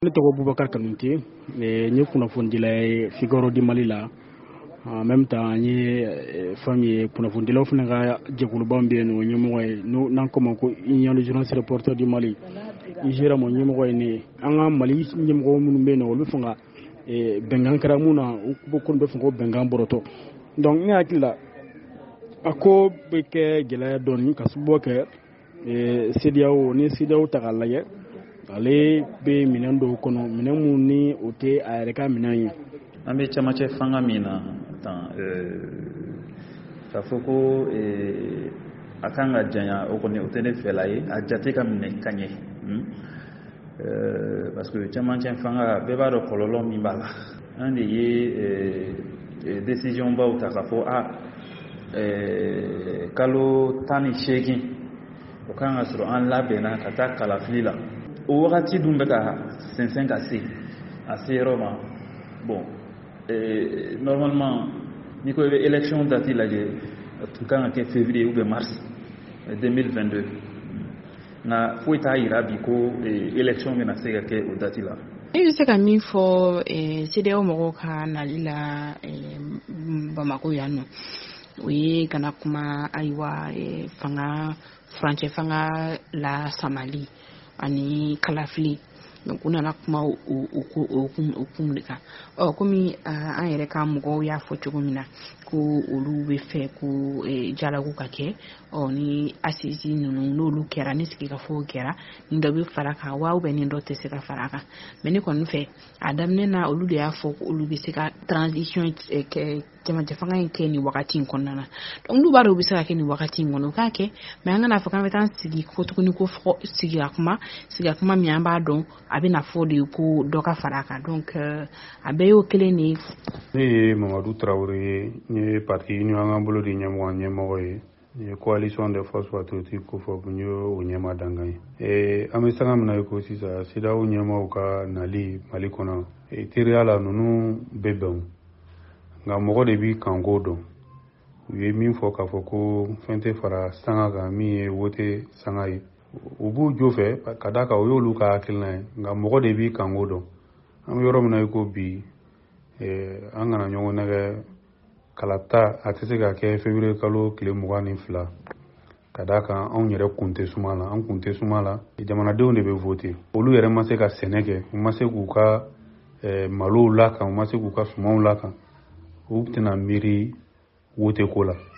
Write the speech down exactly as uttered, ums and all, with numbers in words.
Ne tɔgɔ Boubacar Kanouté, n ye kunnafonidila Figaro di Mali la. En même temps n ye fɛn ye kunnafonidilaw fana ka jɛkuluba bɛ yen nɔ ɲɛmɔgɔ ye n'an ko ma ko Union des journalistes reporters du Mali. I géré mo ɲɛmɔgɔ ye ne. An ka Mali ɲɛmɔgɔ minnu bɛ yen nɔ olu bɛ fɛ ka bɛnkan kɛra mun na u ko bɛ fɛ ko bɛnkan bɔrɔtɔ. Donc ne hakili la a ko bɛ kɛ gɛlɛya dɔɔni ka sababu kɛ C D A O ni C D A O ta k'a lajɛ ale bɛ minɛn dɔw kɔnɔ minɛn mun ni o tɛ a yɛrɛ ka minɛn ye. An bɛ camancɛ fanga min na tan k'a fɔ ko a kan ka janya o kɔni o tɛ ne fɛla ye a jate ka minɛ ka ɲɛ parce que camancɛ fanga bɛɛ b'a dɔn kɔlɔlɔ min b'a la an de ye décision baw ta k'a fɔ a kalo tan ni seegin o kan ka sɔrɔ an labɛnna ka taa kalafili la o wagati dun bɛ ka sɛnsɛn ka se a se yɔrɔ ma bon normalement n'i ko i bɛ élection date lajɛ a tun kan ka kɛ février ou bien mars deux mille vingt-deux nka foyi t'a yira bi ko élection bɛna se ka kɛ o date la. I bɛ se ka min fɔ C D A O mɔgɔw ka nali la Bamako yan nɔ o ye kana kuma ayiwa fanga furancɛ fanga la samali ani kalafili donc u nana kuma o kun de kan ɔ komi an yɛrɛ ka mɔgɔw y'a fɔ cogo min na ko olu bɛ fɛ ko jalago ka kɛ ɔ ni assise ninnu n'olu kɛra ni sigikafɔw kɛra ni dɔ bɛ fara kan wa ou bien ni dɔ tɛ se ka fara kan mais ne kɔni fɛ a daminɛ na olu de y'a fɔ ko olu bɛ se ka transition kɛ cɛmancɛ fanga in kɛ nin wagati in kɔnɔna na donc n'u b'a dɔn u bɛ se ka kɛ nin wagati in kɔnɔ u k'a kɛ mais an kana fɔ k'an bɛ taa sigi ko tuguni ko fɔ sigira kuma sigira kuma min an b'a dɔn a bɛ na fɔ de ko dɔ ka fara kan donc a bɛɛ y'o kelen de ye. Ne ye Mamadou Traoré ye n ye parti Union an k'an bolo di ɲɛmɔgɔ ɲɛmɔgɔ ye n ye coalition des forces patriotiques ko fɔ n ye o ɲɛma dangan ye an bɛ sanga min na ko sisan C D A O ɲɛmɔgɔw ka nali Mali kɔnɔ teriya la ninnu bɛ bɛn nka mɔgɔ de b'i kanko dɔn u ye min fɔ k'a fɔ ko fɛn tɛ fara sanga kan min ye wote sanga ye u b'u jo fɛ ka d'a kan o y'olu ka hakilina ye nka mɔgɔ de b'i kanko dɔn an bɛ yɔrɔ min na ko bi an kana ɲɔgɔn nɛgɛ kalata a tɛ se ka kɛ février kalo tile mugan ni fila ka d'a kan anw yɛrɛ kun tɛ suma la an kun tɛ suma la jamanadenw de bɛ voter olu yɛrɛ ma se ka sɛnɛ kɛ u ma se k'u ka malow lakan u ma se k'u ka sumanw lakan u tɛna miiri wote ko la